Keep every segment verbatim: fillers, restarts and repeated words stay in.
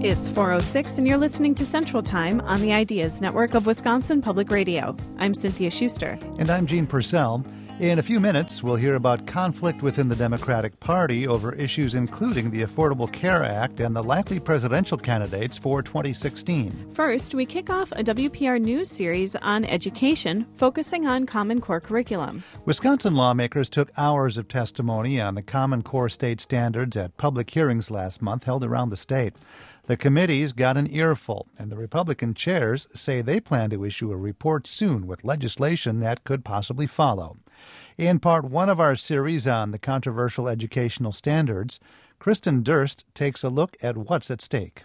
It's four oh six, and you're listening to Central Time on the Ideas Network of Wisconsin Public Radio. I'm Cynthia Schuster. And I'm Gene Purcell. In a few minutes, we'll hear about conflict within the Democratic Party over issues including the Affordable Care Act and the likely presidential candidates for twenty sixteen. First, we kick off a W P R News series on education, focusing on Common Core curriculum. Wisconsin lawmakers took hours of testimony on the Common Core state standards at public hearings last month held around the state. The committees got an earful, and the Republican chairs say they plan to issue a report soon with legislation that could possibly follow. In part one of our series on the controversial educational standards, Kristen Durst takes a look at what's at stake.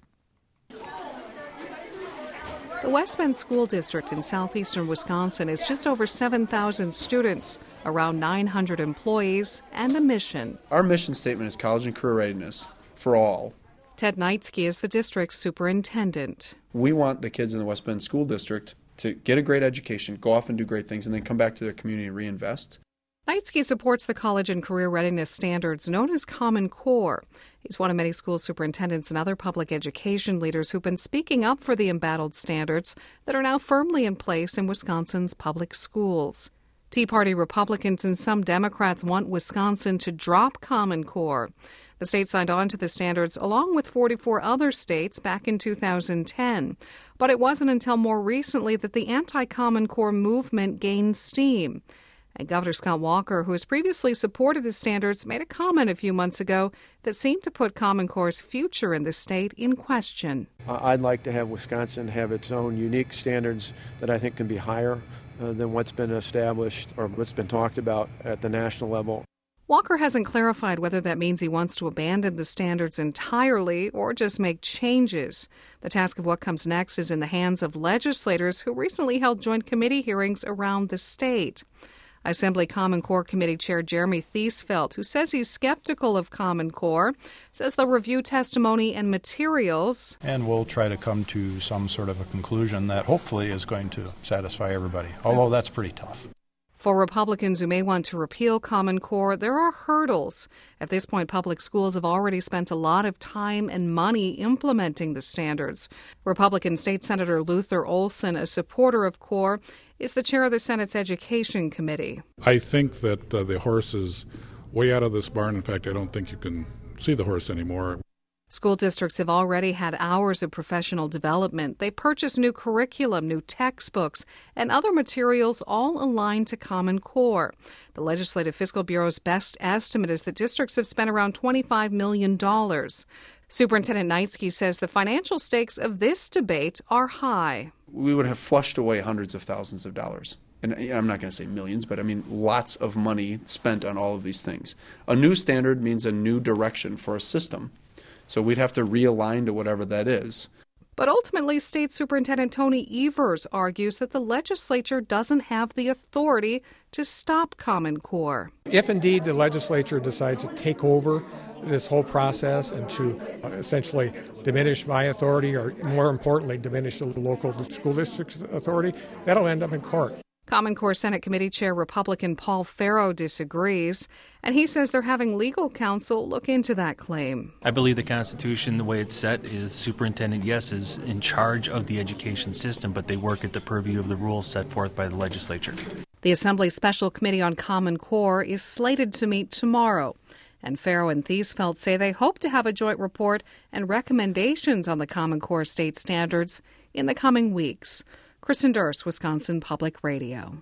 The West Bend School District in southeastern Wisconsin is just over seven thousand students, around nine hundred employees, and a mission. Our mission statement is college and career readiness for all. Ted Knightsky is the district's superintendent. We want the kids in the West Bend School District to get a great education, go off and do great things, and then come back to their community and reinvest. Knightsky supports the college and career readiness standards known as Common Core. He's one of many school superintendents and other public education leaders who've been speaking up for the embattled standards that are now firmly in place in Wisconsin's public schools. Tea Party Republicans and some Democrats want Wisconsin to drop Common Core. The state signed on to the standards along with forty-four other states back in two thousand ten. But it wasn't until more recently that the anti-Common Core movement gained steam. And Governor Scott Walker, who has previously supported the standards, made a comment a few months ago that seemed to put Common Core's future in the state in question. I'd like to have Wisconsin have its own unique standards that I think can be higher uh, than what's been established or what's been talked about at the national level. Walker hasn't clarified whether that means he wants to abandon the standards entirely or just make changes. The task of what comes next is in the hands of legislators who recently held joint committee hearings around the state. Assembly Common Core Committee Chair Jeremy Thiesfeld, who says he's skeptical of Common Core, says they'll review testimony and materials. And we'll try to come to some sort of a conclusion that hopefully is going to satisfy everybody, although that's pretty tough. For Republicans who may want to repeal Common Core, there are hurdles. At this point, public schools have already spent a lot of time and money implementing the standards. Republican State Senator Luther Olson, a supporter of Core, is the chair of the Senate's Education Committee. I think that uh, the horse is way out of this barn. In fact, I don't think you can see the horse anymore. School districts have already had hours of professional development. They purchase new curriculum, new textbooks, and other materials all aligned to Common Core. The Legislative Fiscal Bureau's best estimate is that districts have spent around twenty-five million dollars. Superintendent Knightsky says the financial stakes of this debate are high. We would have flushed away hundreds of thousands of dollars. And I'm not going to say millions, but I mean lots of money spent on all of these things. A new standard means a new direction for a system. So we'd have to realign to whatever that is. But ultimately, State Superintendent Tony Evers argues that the legislature doesn't have the authority to stop Common Core. If indeed the legislature decides to take over this whole process and to uh, essentially diminish my authority, or more importantly, diminish the local school district's authority, that'll end up in court. Common Core Senate Committee Chair Republican Paul Farrow disagrees, and he says they're having legal counsel look into that claim. I believe the Constitution, the way it's set, is superintendent, yes, is in charge of the education system, but they work at the purview of the rules set forth by the legislature. The Assembly Special Committee on Common Core is slated to meet tomorrow, and Farrow and Thiesfeld say they hope to have a joint report and recommendations on the Common Core state standards in the coming weeks. Kristen Durst, Wisconsin Public Radio.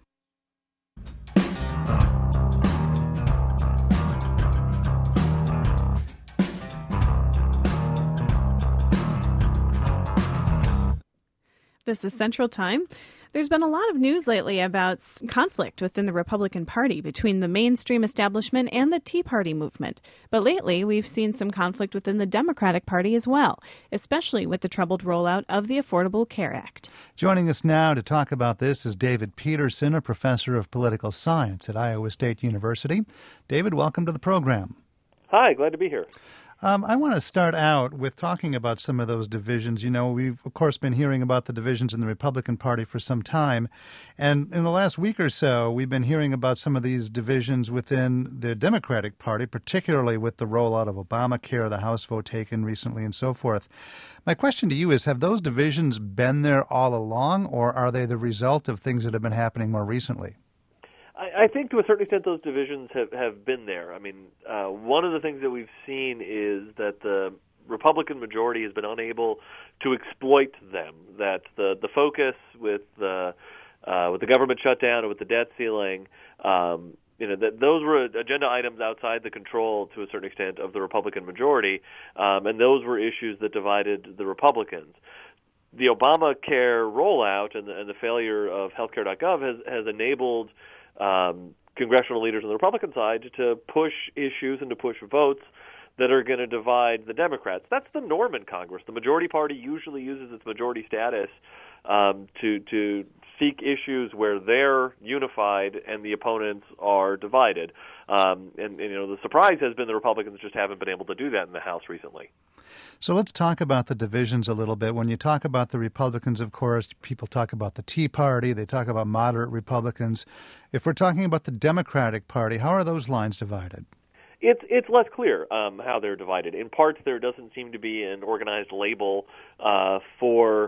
This is Central Time. There's been a lot of news lately about conflict within the Republican Party between the mainstream establishment and the Tea Party movement. But lately, we've seen some conflict within the Democratic Party as well, especially with the troubled rollout of the Affordable Care Act. Joining us now to talk about this is David Peterson, a professor of political science at Iowa State University. David, welcome to the program. Hi, glad to be here. Um, I want to start out with talking about some of those divisions. You know, we've, of course, been hearing about the divisions in the Republican Party for some time. And in the last week or so, we've been hearing about some of these divisions within the Democratic Party, particularly with the rollout of Obamacare, the House vote taken recently, and so forth. My question to you is, have those divisions been there all along, or are they the result of things that have been happening more recently? I think to a certain extent those divisions have, have been there. I mean, uh, one of the things that we've seen is that the Republican majority has been unable to exploit them, that the, the focus with the, uh, with the government shutdown and with the debt ceiling, um, you know, that those were agenda items outside the control to a certain extent of the Republican majority, um, and those were issues that divided the Republicans. The Obamacare rollout and the, and the failure of healthcare dot gov has, has enabled Um, congressional leaders on the Republican side to push issues and to push votes that are going to divide the Democrats. That's the norm in Congress. The majority party usually uses its majority status um, to to seek issues where they're unified and the opponents are divided. Um, and, and you know, the surprise has been the Republicans just haven't been able to do that in the House recently. So let's talk about the divisions a little bit. When you talk about the Republicans, of course, people talk about the Tea Party. They talk about moderate Republicans. If we're talking about the Democratic Party, how are those lines divided? It's it's less clear um, how they're divided. In parts, there doesn't seem to be an organized label uh, for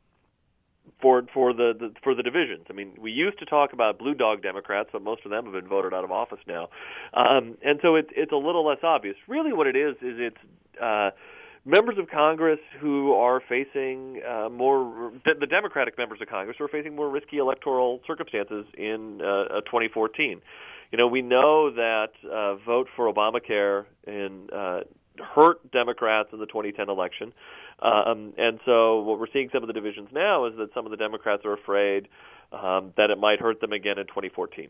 for for the, the for the divisions. I mean, we used to talk about blue dog Democrats, but most of them have been voted out of office now, um, and so it's it's a little less obvious. Really, what it is is it's uh, members of Congress who are facing uh, more the Democratic members of Congress who are facing more risky electoral circumstances in uh, twenty fourteen. You know, we know that uh, vote for Obamacare in uh, hurt Democrats in the twenty ten election. Um, and so what we're seeing some of the divisions now is that some of the Democrats are afraid um, that it might hurt them again in twenty fourteen.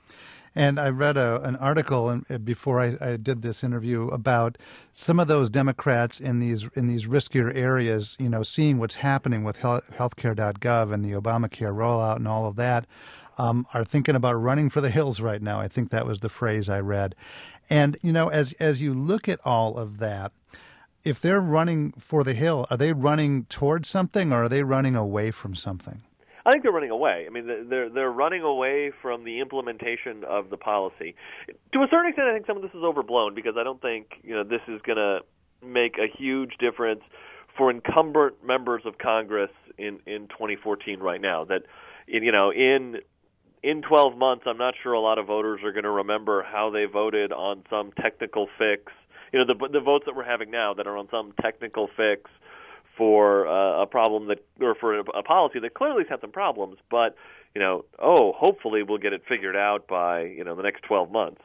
And I read a, an article before I, I did this interview about some of those Democrats in these in these riskier areas, you know, seeing what's happening with healthcare dot gov and the Obamacare rollout and all of that, um, are thinking about running for the hills right now. I think that was the phrase I read. And, you know, as as you look at all of that, if they're running for the hill, are they running towards something or are they running away from something? I think they're running away. I mean, they're they're running away from the implementation of the policy. To a certain extent, I think some of this is overblown because I don't think you know this is going to make a huge difference for incumbent members of Congress in, in twenty fourteen right now. That in, you know in in twelve months, I'm not sure a lot of voters are going to remember how they voted on some technical fix. You know, the the votes that we're having now that are on some technical fix for uh, a problem that, or for a, a policy that clearly had some problems, but, you know, oh, hopefully we'll get it figured out by, you know, the next twelve months.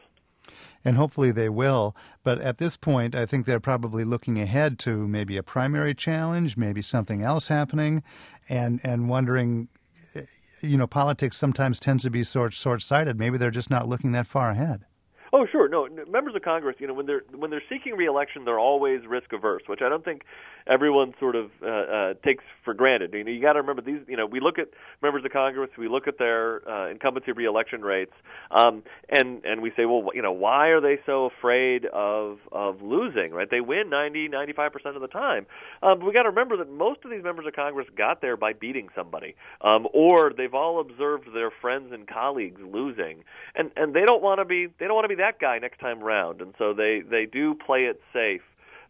And hopefully they will. But at this point, I think they're probably looking ahead to maybe a primary challenge, maybe something else happening, and, and wondering, you know, politics sometimes tends to be sort short-sighted. Maybe they're just not looking that far ahead. Oh, sure. No, members of Congress, you know, when they're when they're seeking re-election, they're always risk averse, which I don't think everyone sort of uh, uh, takes for granted. You know, you got to remember these. You know, we look at members of Congress, we look at their uh, incumbency re-election rates, um, and and we say, well, you know, why are they so afraid of of losing? Right? They win ninety, ninety-five percent of the time. Um, but we got to remember that most of these members of Congress got there by beating somebody, um, or they've all observed their friends and colleagues losing, and and they don't want to be they don't want to be that guy next time round, and so they, they do play it safe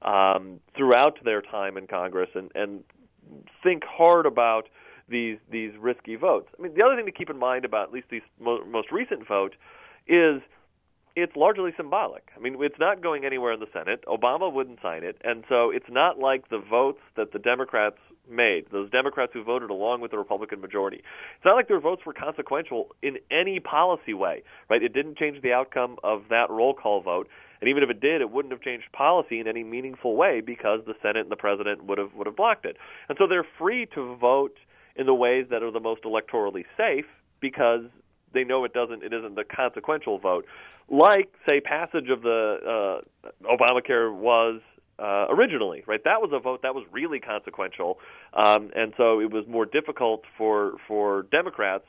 um, throughout their time in Congress and, and think hard about these these risky votes. I mean, the other thing to keep in mind about at least these mo- most recent vote is it's largely symbolic. I mean, it's not going anywhere in the Senate. Obama wouldn't sign it, and so it's not like the votes that the Democrats made, those Democrats who voted along with the Republican majority. It's not like their votes were consequential in any policy way, right? It didn't change the outcome of that roll call vote, and even if it did, it wouldn't have changed policy in any meaningful way because the Senate and the President would have would have blocked it. And so they're free to vote in the ways that are the most electorally safe because they know it doesn't it isn't the consequential vote, like say passage of the uh, Obamacare was uh, originally, right? That was a vote that was really consequential, um, and so it was more difficult for for Democrats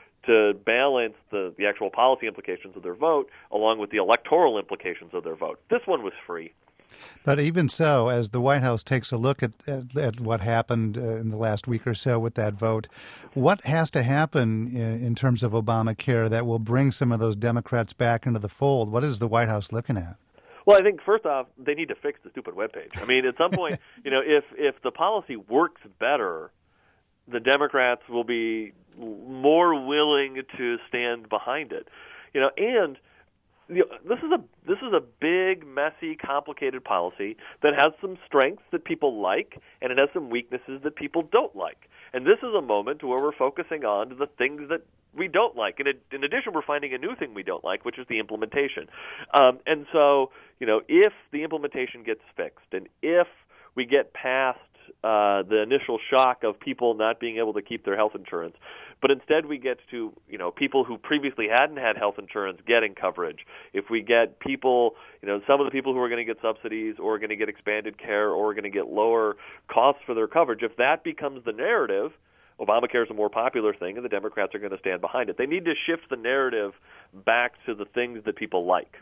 to balance the, the actual policy implications of their vote along with the electoral implications of their vote. This one was free. But even so, as the White House takes a look at, at, at what happened uh, in the last week or so with that vote, what has to happen in, in terms of Obamacare that will bring some of those Democrats back into the fold? What is the White House looking at? Well, I think first off, they need to fix the stupid webpage. I mean, at some point, you know, if if the policy works better, the Democrats will be more willing to stand behind it. You know, and you know, this is a this is a big, messy, complicated policy that has some strengths that people like, and it has some weaknesses that people don't like. And this is a moment where we're focusing on the things that we don't like. And in addition, we're finding a new thing we don't like, which is the implementation. Um, and so, you know, if the implementation gets fixed, and if we get past uh, the initial shock of people not being able to keep their health insurance, but instead we get to, you know, people who previously hadn't had health insurance getting coverage. If we get people, you know, some of the people who are going to get subsidies or are going to get expanded care or are going to get lower costs for their coverage, if that becomes the narrative, Obamacare is a more popular thing, and the Democrats are going to stand behind it. They need to shift the narrative back to the things that people like.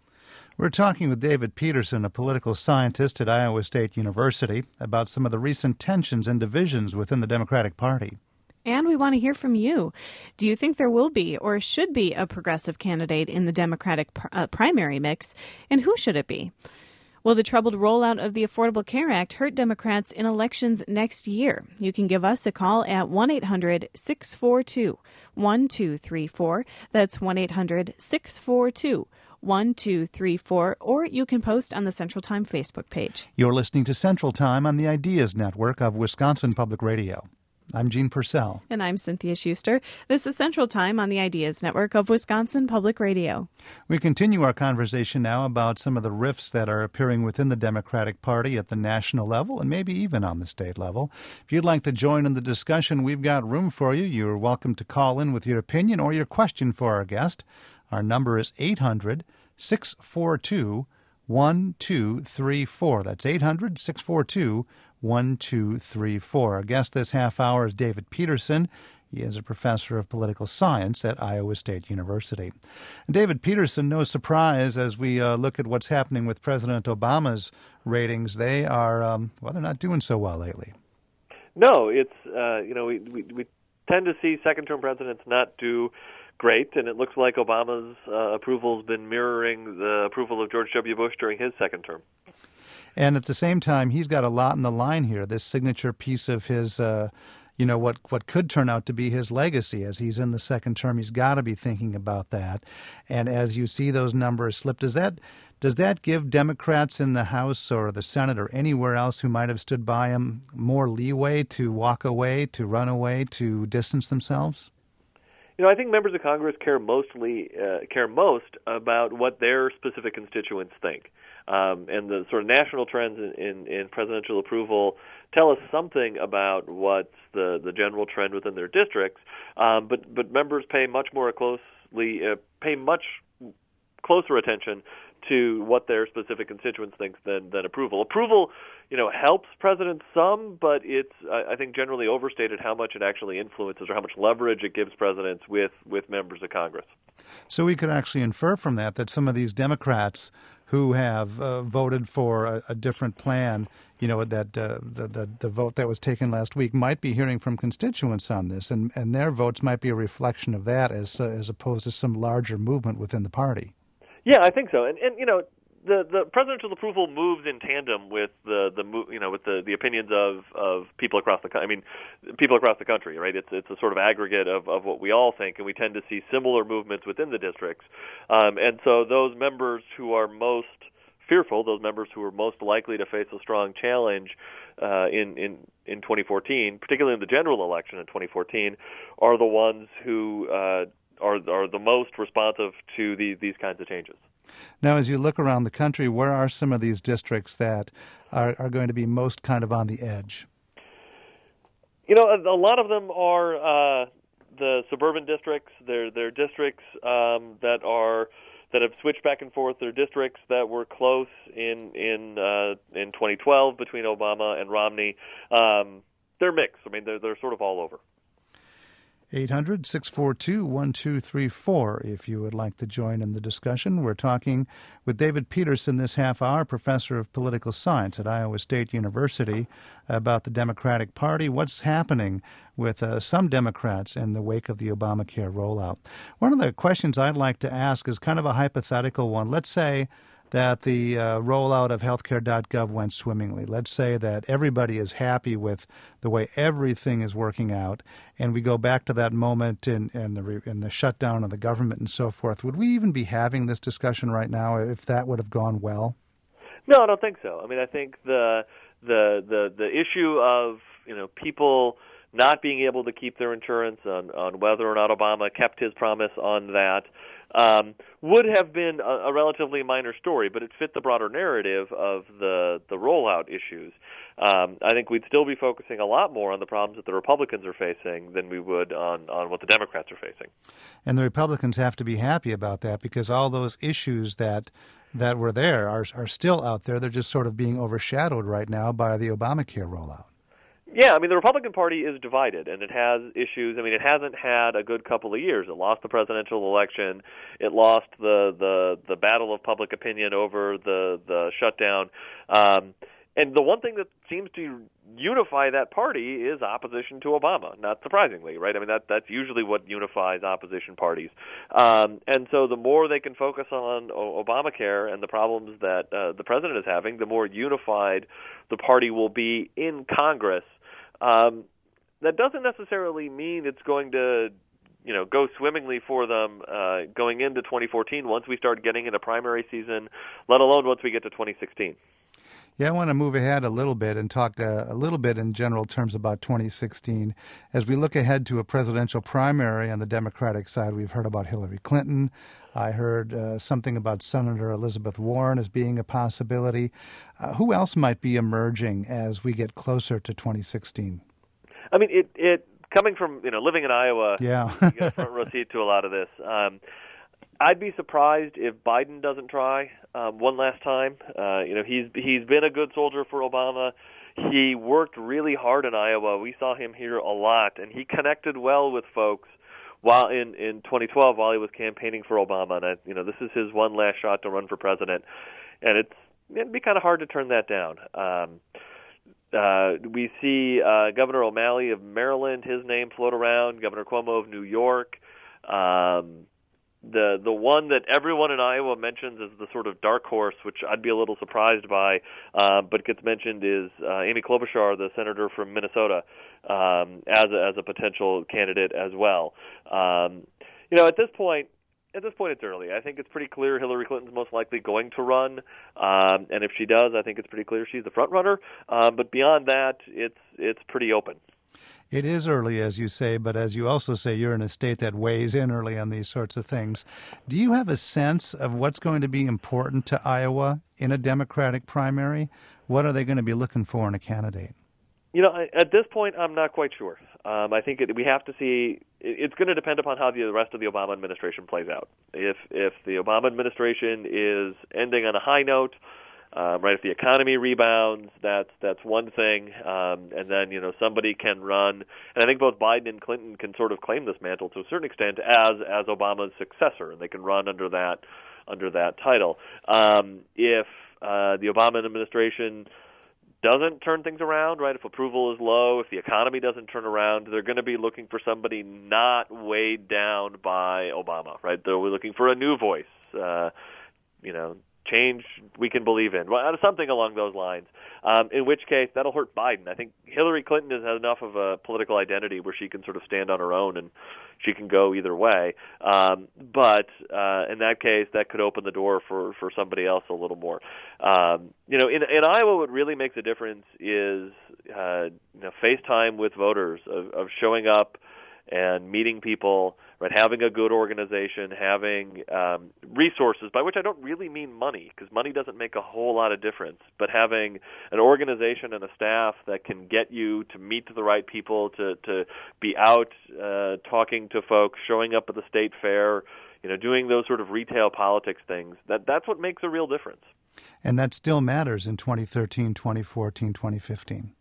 We're talking with David Peterson, a political scientist at Iowa State University, about some of the recent tensions and divisions within the Democratic Party. And we want to hear from you. Do you think there will be or should be a progressive candidate in the Democratic pr- uh, primary mix, and who should it be? Will the troubled rollout of the Affordable Care Act hurt Democrats in elections next year? You can give us a call at one eight hundred six four two one two three four. That's one eight hundred six four two one two three four, or you can post on the Central Time Facebook page. You're listening to Central Time on the Ideas Network of Wisconsin Public Radio. I'm Gene Purcell. And I'm Cynthia Schuster. This is Central Time on the Ideas Network of Wisconsin Public Radio. We continue our conversation now about some of the rifts that are appearing within the Democratic Party at the national level and maybe even on the state level. If you'd like to join in the discussion, we've got room for you. You're welcome to call in with your opinion or your question for our guest. Our number is eight hundred six four two one two three four. That's eight hundred six four two one two three four. Our guest this half hour is David Peterson. He is a professor of political science at Iowa State University. And David Peterson, no surprise as we uh, look at what's happening with President Obama's ratings. They are, um, well, they're not doing so well lately. No, it's, uh, you know, we, we, we tend to see second-term presidents not do great, and it looks like Obama's uh, approval has been mirroring the approval of George W. Bush during his second term. And at the same time, he's got a lot in the line here, this signature piece of his, uh, you know, what, what could turn out to be his legacy. As he's in the second term, he's got to be thinking about that. And as you see those numbers slip, does that does that give Democrats in the House or the Senate or anywhere else who might have stood by him more leeway to walk away, to run away, to distance themselves? You know, I think members of Congress care mostly uh, care most about what their specific constituents think. Um, and the sort of national trends in, in, in presidential approval tell us something about what's the, the general trend within their districts. Um, but but members pay much more closely uh, pay much closer attention to what their specific constituents think than, than approval. Approval, you know, helps presidents some, but it's I think generally overstated how much it actually influences or how much leverage it gives presidents with, with members of Congress. So we could actually infer from that that some of these Democrats who have uh, voted for a, a different plan, you know, that uh, the, the the vote that was taken last week might be hearing from constituents on this, and, and their votes might be a reflection of that as uh, as opposed to some larger movement within the party. Yeah, I think so. And, and you know, the, the presidential approval moves in tandem with the, the you know with the, the opinions of, of people across the I mean people across the country, right? It's it's a sort of aggregate of, of what we all think, and we tend to see similar movements within the districts. Um, and so those members who are most fearful, those members who are most likely to face a strong challenge uh, in, in in twenty fourteen, particularly in the general election in twenty fourteen, are the ones who uh, are are the most responsive to these these kinds of changes. Now, as you look around the country, where are some of these districts that are, are going to be most kind of on the edge? You know, a, a lot of them are uh, the suburban districts. They're, they're districts um, that are that have switched back and forth. They're districts that were close in in uh, in twenty twelve between Obama and Romney. Um, they're mixed. I mean, they're they're sort of all over. eight hundred, six four two, one two three four if you would like to join in the discussion. We're talking with David Peterson this half hour, professor of political science at Iowa State University, about the Democratic Party, what's happening with uh, some Democrats in the wake of the Obamacare rollout. One of the questions I'd like to ask is kind of a hypothetical one. Let's say that the uh, rollout of healthcare dot gov went swimmingly. Let's say that everybody is happy with the way everything is working out, and we go back to that moment in, in the re, in the shutdown of the government and so forth. Would we even be having this discussion right now if that would have gone well? No, I don't think so. I mean, I think the the the the issue of you know people not being able to keep their insurance on on whether or not Obama kept his promise on that. Um, would have been a, a relatively minor story, but it fit the broader narrative of the the rollout issues. Um, I think we'd still be focusing a lot more on the problems that the Republicans are facing than we would on, on what the Democrats are facing. And the Republicans have to be happy about that because all those issues that that were there are are still out there. They're just sort of being overshadowed right now by the Obamacare rollout. Yeah, I mean, the Republican Party is divided, and it has issues. I mean, it hasn't had a good couple of years. It lost the presidential election. It lost the the, the battle of public opinion over the, the shutdown. Um, and the one thing that seems to unify that party is opposition to Obama, not surprisingly, right? I mean, that that's usually what unifies opposition parties. Um, and so the more they can focus on o- Obamacare and the problems that uh, the president is having, the more unified the party will be in Congress. Um, that doesn't necessarily mean it's going to, you know, go swimmingly for them uh, going into twenty fourteen once we start getting into primary season, let alone once we get to twenty sixteen. Yeah, I want to move ahead a little bit and talk uh, a little bit in general terms about twenty sixteen. As we look ahead to a presidential primary on the Democratic side, we've heard about Hillary Clinton. I heard uh, something about Senator Elizabeth Warren as being a possibility. Uh, who else might be emerging as we get closer to twenty sixteen? I mean, it, it coming from, you know, living in Iowa, yeah. you get a front row seat to a lot of this. Um, I'd be surprised if Biden doesn't try um, one last time. Uh, you know, he's he's been a good soldier for Obama. He worked really hard in Iowa. We saw him here a lot, and he connected well with folks while in, in twenty twelve while he was campaigning for Obama. And I, you know, this is his one last shot to run for president, and it's it'd be kind of hard to turn that down. Um, uh, we see uh, Governor O'Malley of Maryland, his name float around. Governor Cuomo of New York. Um, The the one that everyone in Iowa mentions as the sort of dark horse, which I'd be a little surprised by, uh, but gets mentioned is uh, Amy Klobuchar, the senator from Minnesota, um, as a, as a potential candidate as well. Um, you know, at this point, at this point, it's early. I think it's pretty clear Hillary Clinton's most likely going to run, um, and if she does, I think it's pretty clear she's the front runner. Um, but beyond that, it's it's pretty open. It is early, as you say, but as you also say, you're in a state that weighs in early on these sorts of things. Do you have a sense of what's going to be important to Iowa in a Democratic primary? What are they going to be looking for in a candidate? You know, at this point, I'm not quite sure. Um, I think it, we have to see. It's going to depend upon how the rest of the Obama administration plays out. If if the Obama administration is ending on a high note, Um, right, if the economy rebounds, that's that's one thing, um, and then you know somebody can run, and I think both Biden and Clinton can sort of claim this mantle to a certain extent as as Obama's successor, and they can run under that under that title. Um, if uh, the Obama administration doesn't turn things around, right, if approval is low, if the economy doesn't turn around, they're going to be looking for somebody not weighed down by Obama, right? They're looking for a new voice, uh, you know. Change we can believe in, well, something along those lines, um, in which case that'll hurt Biden. I think Hillary Clinton has enough of a political identity where she can sort of stand on her own and she can go either way. Um, but uh, in that case, that could open the door for, for somebody else a little more. Um, you know, in, in Iowa, what really makes a difference is uh, you know, face time with voters, of, of showing up and meeting people, right? Having a good organization, having um, resources, by which I don't really mean money, because money doesn't make a whole lot of difference, but having an organization and a staff that can get you to meet the right people, to, to be out uh, talking to folks, showing up at the state fair, you know, doing those sort of retail politics things, that that's what makes a real difference. And that still matters in twenty thirteen, twenty fourteen, twenty fifteen.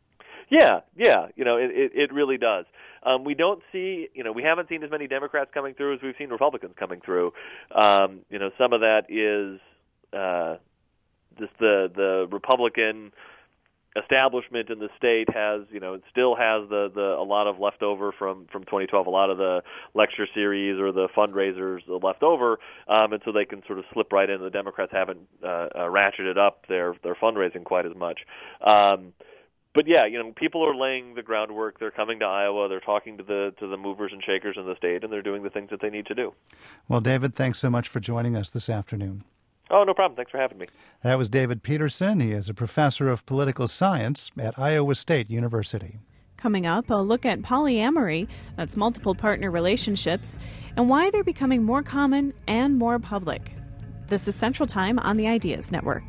Yeah, yeah, you know, it, it, it really does. Um, we don't see, you know, we haven't seen as many Democrats coming through as we've seen Republicans coming through. Um, you know, some of that is uh, just the the Republican establishment in the state has, you know, it still has the, the a lot of leftover from, from twenty twelve, a lot of the lecture series or the fundraisers left over, um, and so they can sort of slip right in. The Democrats haven't uh, uh, ratcheted up their their fundraising quite as much. Um, But yeah, you know, people are laying the groundwork. They're coming to Iowa. They're talking to the to the movers and shakers in the state, and they're doing the things that they need to do. Well, David, thanks so much for joining us this afternoon. Oh, no problem. Thanks for having me. That was David Peterson. He is a professor of political science at Iowa State University. Coming up, a look at polyamory, that's multiple partner relationships, and why they're becoming more common and more public. This is Central Time on the Ideas Network.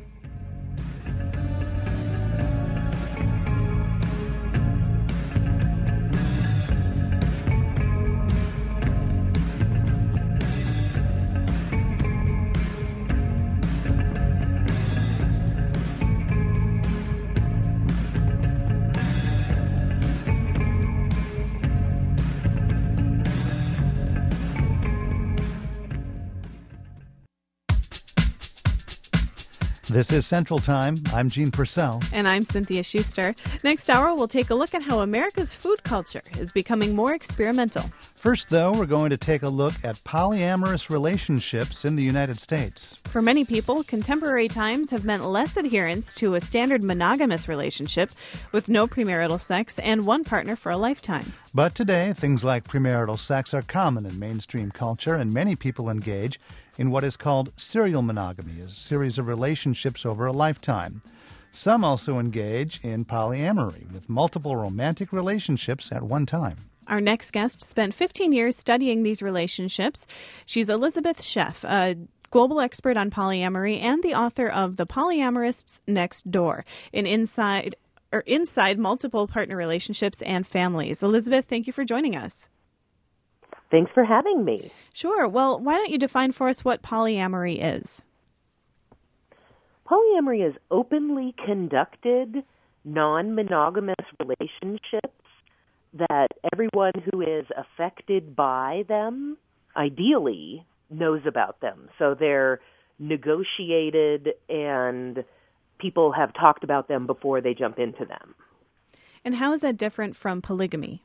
This is Central Time. I'm Gene Purcell. And I'm Cynthia Schuster. Next hour, we'll take a look at how America's food culture is becoming more experimental. First, though, we're going to take a look at polyamorous relationships in the United States. For many people, contemporary times have meant less adherence to a standard monogamous relationship with no premarital sex and one partner for a lifetime. But today, things like premarital sex are common in mainstream culture, and many people engage in what is called serial monogamy, a series of relationships over a lifetime. Some also engage in polyamory, with multiple romantic relationships at one time. Our next guest spent fifteen years studying these relationships. She's Elizabeth Sheff, a global expert on polyamory and the author of The Polyamorists Next Door, an inside or inside multiple partner relationships and families. Elizabeth, thank you for joining us. Thanks for having me. Sure. Well, why don't you define for us what polyamory is? Polyamory is openly conducted, non-monogamous relationships that everyone who is affected by them, ideally, knows about them. So they're negotiated and people have talked about them before they jump into them. And how is that different from polygamy?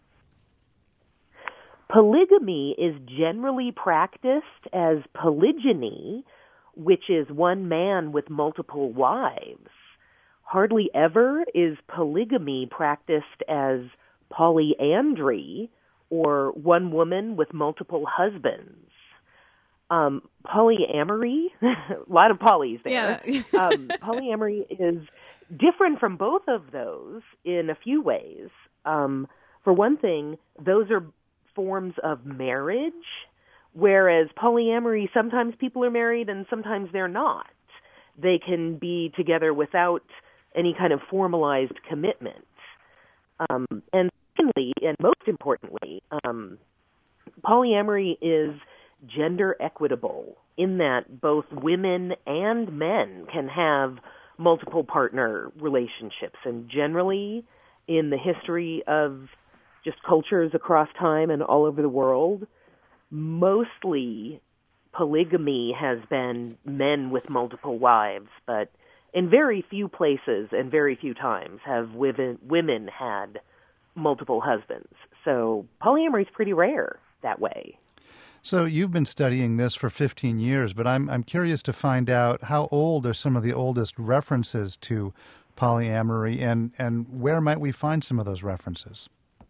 Polygamy is generally practiced as polygyny, which is one man with multiple wives. Hardly ever is polygamy practiced as polyandry, or one woman with multiple husbands. Um, polyamory, a lot of polys there. Yeah. um, polyamory is different from both of those in a few ways. Um, for one thing, those are forms of marriage, whereas polyamory, sometimes people are married and sometimes they're not. They can be together without any kind of formalized commitment. Um, and secondly, and most importantly, um, polyamory is gender equitable in that both women and men can have multiple partner relationships. And generally, in the history of just cultures across time and all over the world, mostly polygamy has been men with multiple wives, but in very few places and very few times have women, women had multiple husbands. So polyamory is pretty rare that way. So you've been studying this for fifteen years, but I'm I'm curious to find out how old are some of the oldest references to polyamory, and, and where might we find some of those references?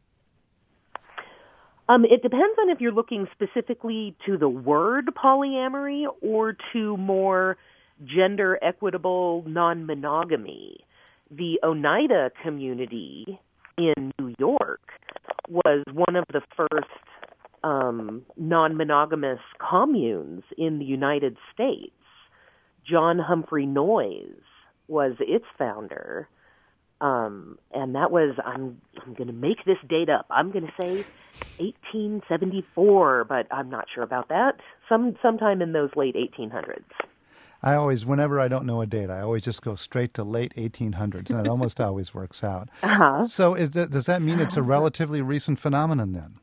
Um, it depends on if you're looking specifically to the word polyamory or to more gender equitable non-monogamy. The Oneida community in New York was one of the first um, non-monogamous communes in the United States. John Humphrey Noyes was its founder. Um, and that was, I'm, I'm going to make this date up. I'm going to say eighteen seventy-four, but I'm not sure about that. Some, sometime in those late eighteen hundreds. I always, whenever I don't know a date, I always just go straight to late eighteen hundreds, and it almost always works out. Uh-huh. So is that, does that mean it's a relatively recent phenomenon then?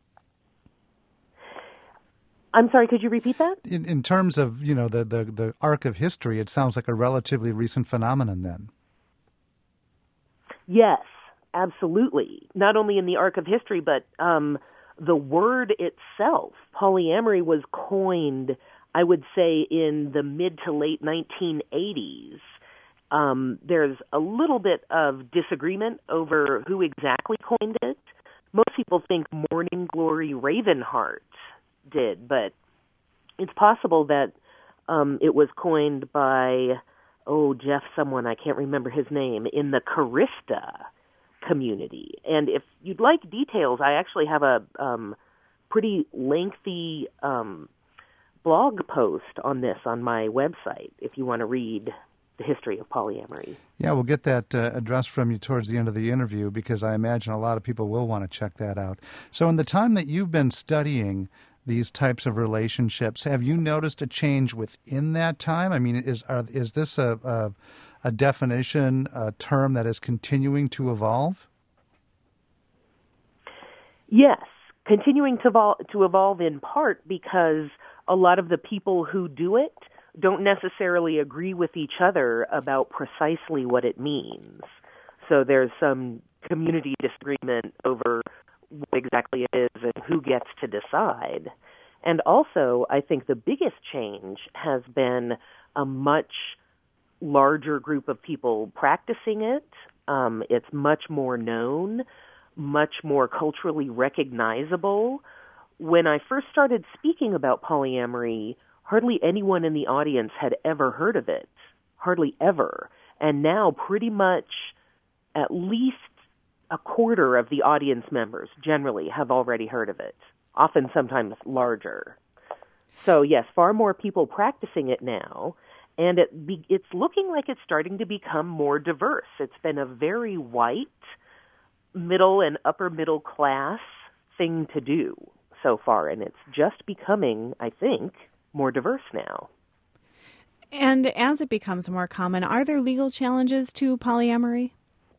I'm sorry, could you repeat that? In, in terms of, you know, the, the, the arc of history, it sounds like a relatively recent phenomenon then. Yes, absolutely. Not only in the arc of history, but um, the word itself, polyamory, was coined, I would say, in the mid to late nineteen eighties. Um, there's a little bit of disagreement over who exactly coined it. Most people think Morning Glory Ravenheart did, but it's possible that um, it was coined by, oh, Jeff someone, I can't remember his name, in the Carista community. And if you'd like details, I actually have a um, pretty lengthy um, blog post on this on my website if you want to read the history of polyamory. Yeah, we'll get that uh, address from you towards the end of the interview because I imagine a lot of people will want to check that out. So in the time that you've been studying these types of relationships, have you noticed a change within that time? I mean, is are, is this a, a, a definition, a term that is continuing to evolve? Yes, continuing to evolve, to evolve in part because a lot of the people who do it don't necessarily agree with each other about precisely what it means. So there's some community disagreement over what exactly it is and who gets to decide. And also, I think the biggest change has been a much larger group of people practicing it. Um, it's much more known, much more culturally recognizable. When I first started speaking about polyamory, hardly anyone in the audience had ever heard of it, hardly ever. And now pretty much at least a quarter of the audience members generally have already heard of it, often sometimes larger. So yes, far more people practicing it now, and it be, it's looking like it's starting to become more diverse. It's been a very white, middle and upper middle class thing to do so far, and it's just becoming, I think, more diverse now. And as it becomes more common, are there legal challenges to polyamory?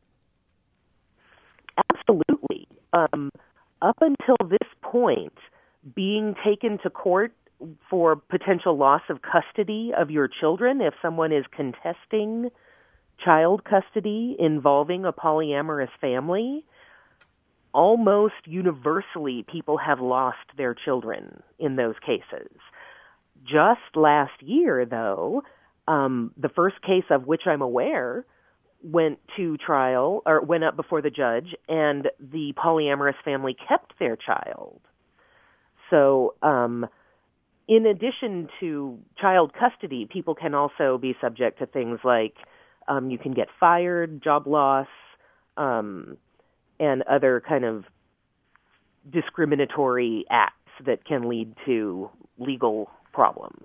Absolutely. Um, up until this point, being taken to court for potential loss of custody of your children, if someone is contesting child custody involving a polyamorous family, almost universally people have lost their children in those cases. Just last year, though, um, the first case of which I'm aware went to trial, or went up before the judge, and the polyamorous family kept their child. So, um, in addition to child custody, people can also be subject to things like um, you can get fired, job loss, um, and other kind of discriminatory acts that can lead to legal problems.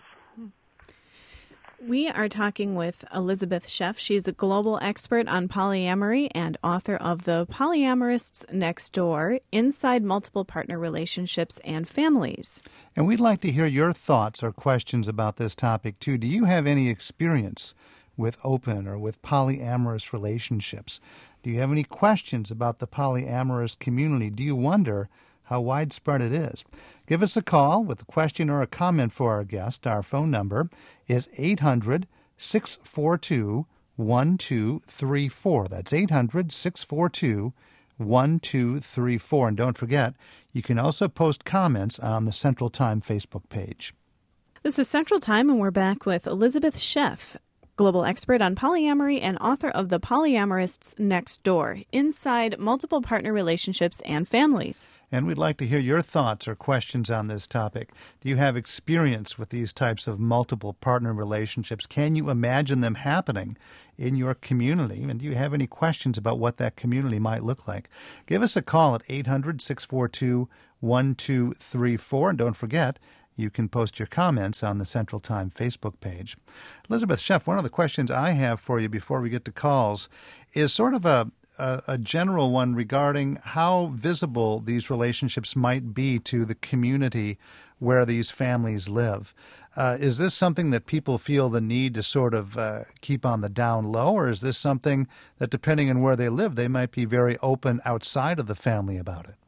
We are talking with Elizabeth Sheff. She's a global expert on polyamory and author of The Polyamorists Next Door, Inside Multiple Partner Relationships and Families. And we'd like to hear your thoughts or questions about this topic, too. Do you have any experience with open or with polyamorous relationships? Do you have any questions about the polyamorous community? Do you wonder how widespread it is? Give us a call with a question or a comment for our guest. Our phone number is eight hundred, six four two, one two three four. That's eight hundred, six four two, one two three four. And don't forget, you can also post comments on the Central Time Facebook page. This is Central Time, and we're back with Elizabeth Sheff, global expert on polyamory and author of The Polyamorists Next Door, Inside Multiple Partner Relationships and Families. And we'd like to hear your thoughts or questions on this topic. Do you have experience with these types of multiple partner relationships? Can you imagine them happening in your community? And do you have any questions about what that community might look like? Give us a call at eight hundred, six four two, one two three four. And don't forget, you can post your comments on the Central Time Facebook page. Elizabeth Sheff, one of the questions I have for you before we get to calls is sort of a, a, a general one regarding how visible these relationships might be to the community where these families live. Uh, is this something that people feel the need to sort of uh, keep on the down low, or is this something that, depending on where they live, they might be very open outside of the family about it?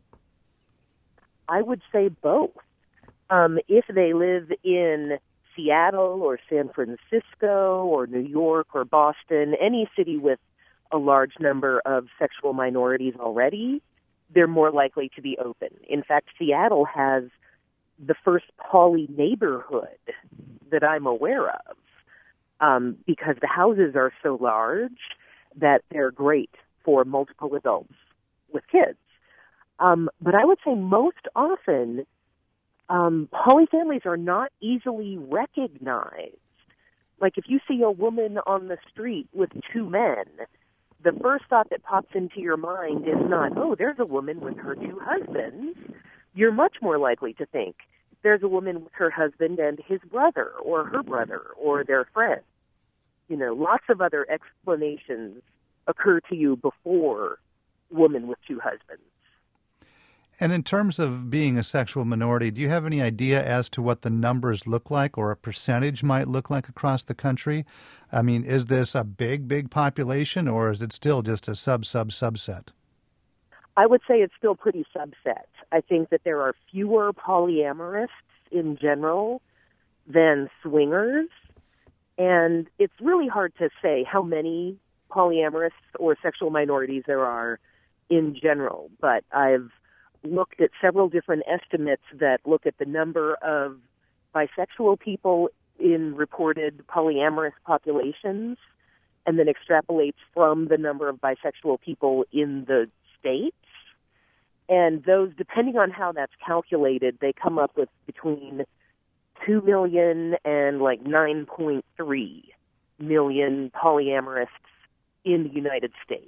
I would say both. Um, if they live in Seattle or San Francisco or New York or Boston, any city with a large number of sexual minorities already, they're more likely to be open. In fact, Seattle has the first poly neighborhood that I'm aware of, um, because the houses are so large that they're great for multiple adults with kids. Um, but I would say most often, um, poly families are not easily recognized. Like if you see a woman on the street with two men, the first thought that pops into your mind is not, oh, there's a woman with her two husbands. You're much more likely to think there's a woman with her husband and his brother or her brother or their friend. You know, lots of other explanations occur to you before woman with two husbands. And in terms of being a sexual minority, do you have any idea as to what the numbers look like or a percentage might look like across the country? I mean, is this a big, big population, or is it still just a sub-sub-subset? I would say it's still pretty subset. I think that there are fewer polyamorists in general than swingers, and it's really hard to say how many polyamorists or sexual minorities there are in general, but I've looked at several different estimates that look at the number of bisexual people in reported polyamorous populations and then extrapolates from the number of bisexual people in the states. And those, depending on how that's calculated, they come up with between two million and like nine point three million polyamorists in the United States.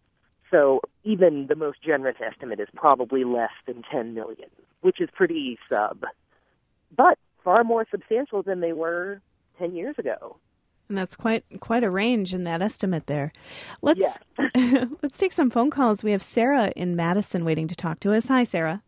So even the most generous estimate is probably less than ten million, which is pretty sub, but far more substantial than they were ten years ago. And that's quite quite a range in that estimate there. Let's yes. let's take some phone calls. We have Sarah in Madison waiting to talk to us. Hi, Sarah.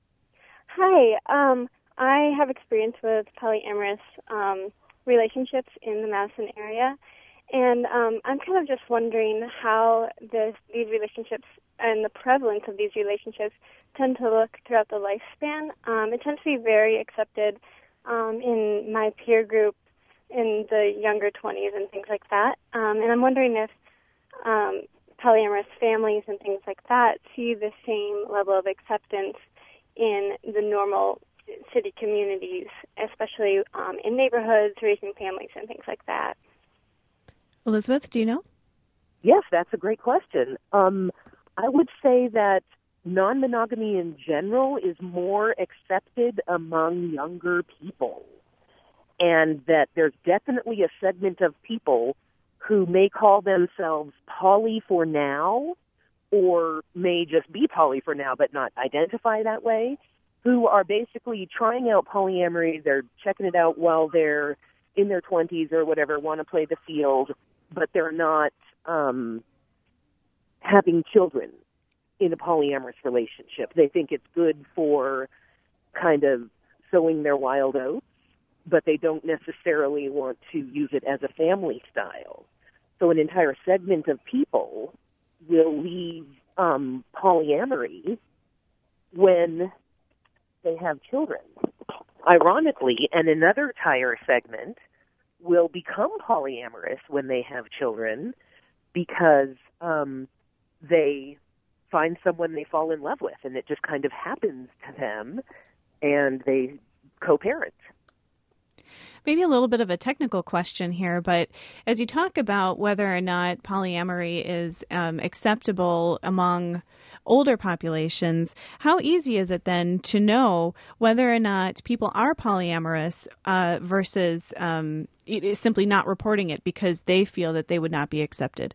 Hi. Um, I have experience with polyamorous um, relationships in the Madison area. And um, I'm kind of just wondering how this, these relationships and the prevalence of these relationships tend to look throughout the lifespan. Um, it tends to be very accepted um, in my peer group in the younger twenties and things like that. Um, and I'm wondering if um, polyamorous families and things like that see the same level of acceptance in the normal city communities, especially um, in neighborhoods, raising families and things like that. Elizabeth, do you know? Yes, that's a great question. Um, I would say that non-monogamy in general is more accepted among younger people, and that there's definitely a segment of people who may call themselves poly for now, or may just be poly for now but not identify that way, who are basically trying out polyamory. They're checking it out while they're in their twenties or whatever, want to play the field, but they're not um, having children in a polyamorous relationship. They think it's good for kind of sowing their wild oats, but they don't necessarily want to use it as a family style. So an entire segment of people will leave um, polyamory when they have children. Ironically, and another entire segment will become polyamorous when they have children because um, they find someone they fall in love with, and it just kind of happens to them, and they co-parent. Maybe a little bit of a technical question here, but as you talk about whether or not polyamory is um, acceptable among older populations, how easy is it then to know whether or not people are polyamorous uh, versus um, it is simply not reporting it because they feel that they would not be accepted?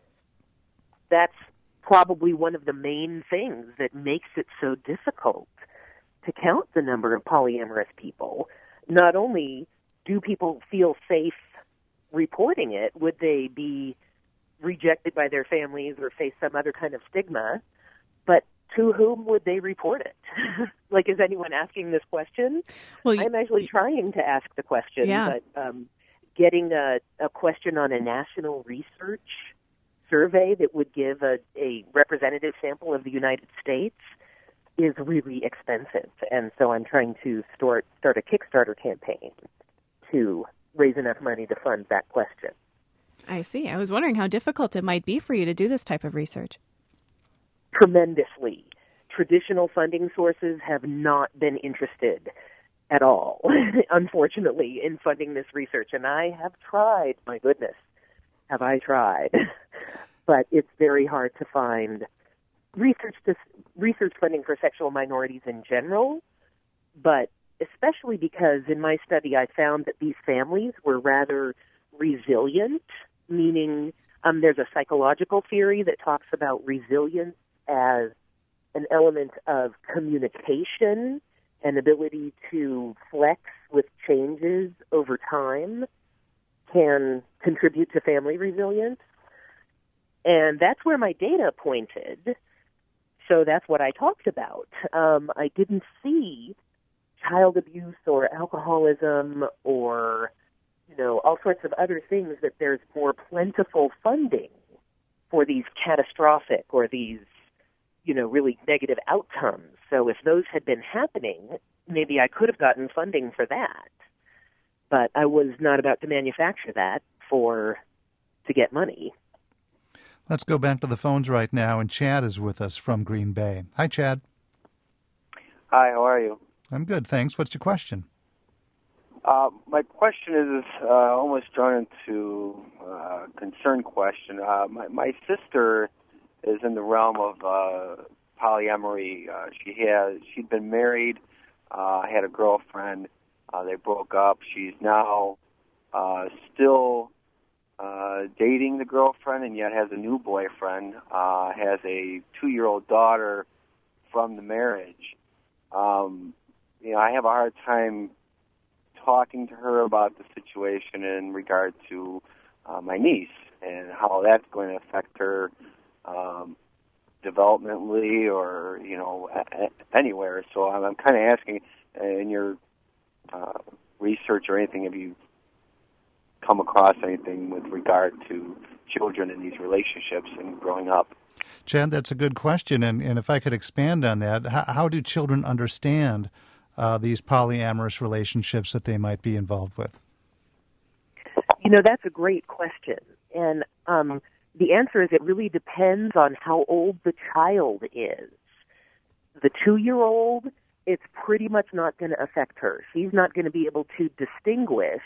That's probably one of the main things that makes it so difficult to count the number of polyamorous people. Not only do people feel safe reporting it, would they be rejected by their families or face some other kind of stigma? But to whom would they report it? Like, is anyone asking this question? Well, I'm actually trying to ask the question, yeah. but um, getting a, a question on a national research survey that would give a, a representative sample of the United States is really expensive. And so I'm trying to start, start a Kickstarter campaign to raise enough money to fund that question. I see. I was wondering how difficult it might be for you to do this type of research. Tremendously. Traditional funding sources have not been interested at all, unfortunately, in funding this research. And I have tried, my goodness, have I tried. But it's very hard to find research to, research funding for sexual minorities in general, but especially because in my study I found that these families were rather resilient, meaning um, there's a psychological theory that talks about resilience as an element of communication and ability to flex with changes over time can contribute to family resilience. And that's where my data pointed. So that's what I talked about. Um, I didn't see child abuse or alcoholism or, you know, all sorts of other things that there's more plentiful funding for these catastrophic or these, you know, really negative outcomes. So if those had been happening, maybe I could have gotten funding for that. But I was not about to manufacture that for to get money. Let's go back to the phones right now, and Chad is with us from Green Bay. Hi, Chad. Hi, how are you? I'm good, thanks. What's your question? Uh, my question is uh, almost drawn into a uh, concern question. Uh, my, my sister is in the realm of uh, polyamory. Uh, she has she'd been married, uh, had a girlfriend. Uh, they broke up. She's now uh, still uh, dating the girlfriend, and yet has a new boyfriend. Uh, has a two-year-old daughter from the marriage. Um, you know, I have a hard time talking to her about the situation in regard to uh, my niece and how that's going to affect her um, developmentally or, you know, a- a- anywhere. So I'm, I'm kind of asking, uh, in your uh, research or anything, have you come across anything with regard to children in these relationships and growing up? Chad, that's a good question. And, and if I could expand on that, how, how do children understand uh, these polyamorous relationships that they might be involved with? You know, that's a great question. And um, the answer is it really depends on how old the child is. The two-year-old, it's pretty much not going to affect her. She's not going to be able to distinguish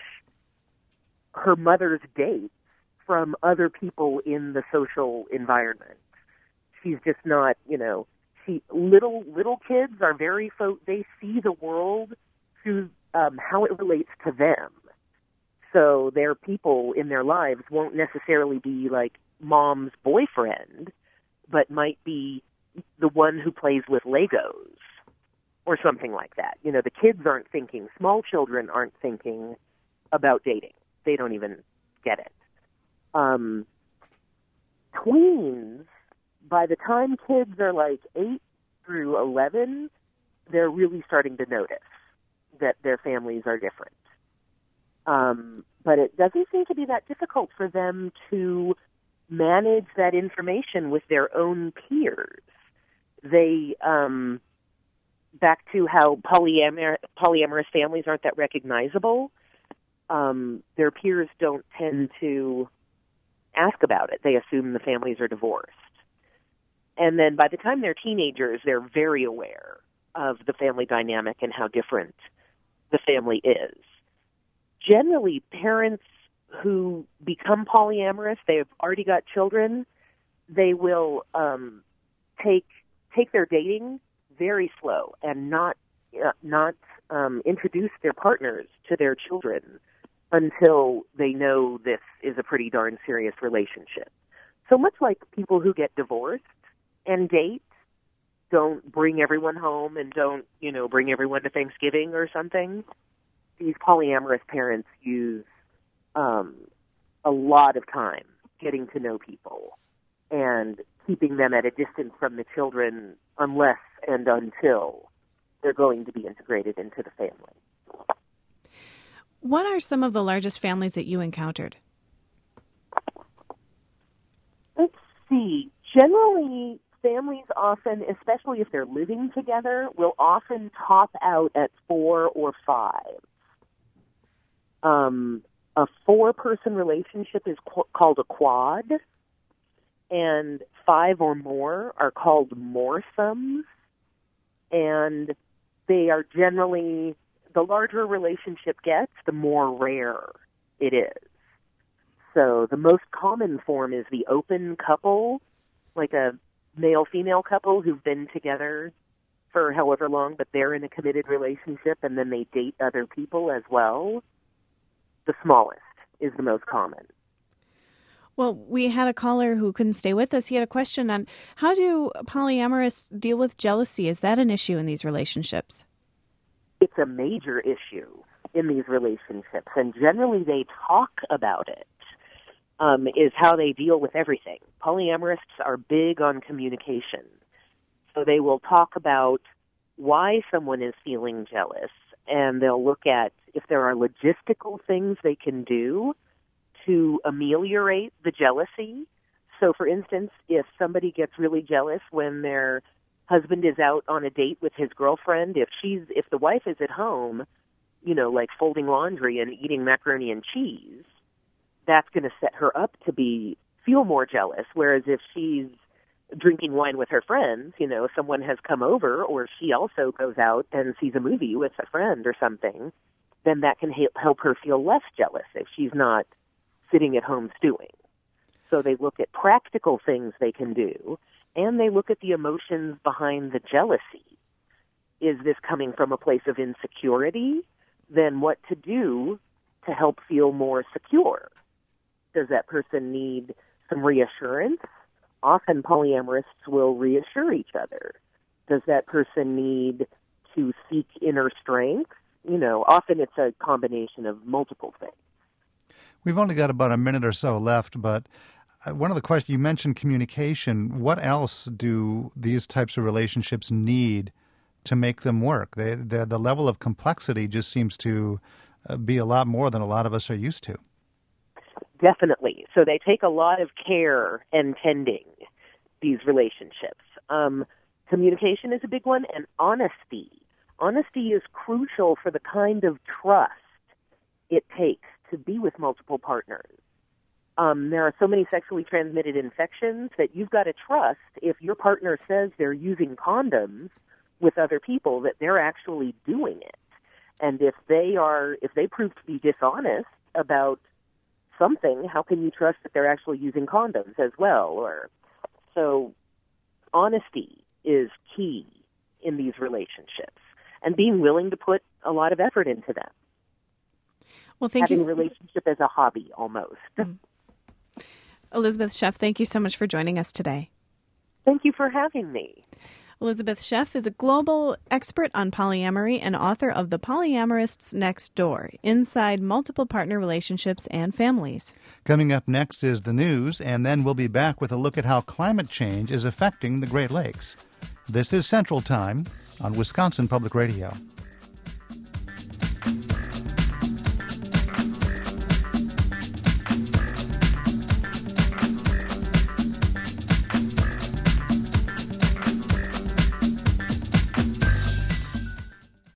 her mother's dates from other people in the social environment. She's just not, you know, she little little kids are very fo- they see the world through um, how it relates to them. So their people in their lives won't necessarily be like mom's boyfriend, but might be the one who plays with Legos or something like that. You know, the kids aren't thinking, small children aren't thinking about dating. They don't even get it. Um, tweens, by the time kids are like eight through eleven, they're really starting to notice that their families are different. Um, but it doesn't seem to be that difficult for them to manage that information with their own peers. They, um, back to how polyamor- polyamorous families aren't that recognizable, um, their peers don't tend to ask about it. They assume the families are divorced. And then by the time they're teenagers, they're very aware of the family dynamic and how different the family is. Generally, parents who become polyamorous, they've already got children, they will um, take take their dating very slow and not uh, not um, introduce their partners to their children until they know this is a pretty darn serious relationship. So much like people who get divorced and date, don't bring everyone home and don't, you know, bring everyone to Thanksgiving or something. These polyamorous parents use um, a lot of time getting to know people and keeping them at a distance from the children unless and until they're going to be integrated into the family. What are some of the largest families that you encountered? Let's see. Generally, families often, especially if they're living together, will often top out at four or five. Um, a four-person relationship is qu- called a quad, and five or more are called moresomes, and they are generally, the larger a relationship gets, the more rare it is. So the most common form is the open couple, like a male-female couple who've been together for however long, but they're in a committed relationship, and then they date other people as well. The smallest is the most common. Well, we had a caller who couldn't stay with us. He had a question on how do polyamorous deal with jealousy? Is that an issue in these relationships? It's a major issue in these relationships, and generally they talk about it, um, is how they deal with everything. Polyamorists are big on communication. So they will talk about why someone is feeling jealous, and they'll look at if there are logistical things they can do to ameliorate the jealousy. So, for instance, if somebody gets really jealous when their husband is out on a date with his girlfriend, if she's if the wife is at home, you know, like folding laundry and eating macaroni and cheese, that's going to set her up to be feel more jealous. Whereas if she's drinking wine with her friends, you know, someone has come over, or she also goes out and sees a movie with a friend or something, then that can help her feel less jealous if she's not sitting at home stewing. So they look at practical things they can do, and they look at the emotions behind the jealousy. Is this coming from a place of insecurity? Then what to do to help feel more secure? Does that person need some reassurance? Often polyamorists will reassure each other. Does that person need to seek inner strength? You know, often it's a combination of multiple things. We've only got about a minute or so left, but one of the questions, you mentioned communication. What else do these types of relationships need to make them work? They, the, the level of complexity just seems to be a lot more than a lot of us are used to. Definitely. So they take a lot of care and tending, these relationships. Um, communication is a big one, and honesty. Honesty is crucial for the kind of trust it takes to be with multiple partners. Um, there are so many sexually transmitted infections that you've got to trust if your partner says they're using condoms with other people that they're actually doing it. And if they are, if they prove to be dishonest about something, how can you trust that they're actually using condoms as well? Or so honesty is key in these relationships, and being willing to put a lot of effort into them. Well, thank Having you. a relationship as a hobby almost. Mm. Elizabeth Sheff, thank you so much for joining us today. Thank you for having me. Elizabeth Sheff is a global expert on polyamory and author of The Polyamorists Next Door, Inside Multiple Partner Relationships and Families. Coming up next is the news, and then we'll be back with a look at how climate change is affecting the Great Lakes. This is Central Time on Wisconsin Public Radio.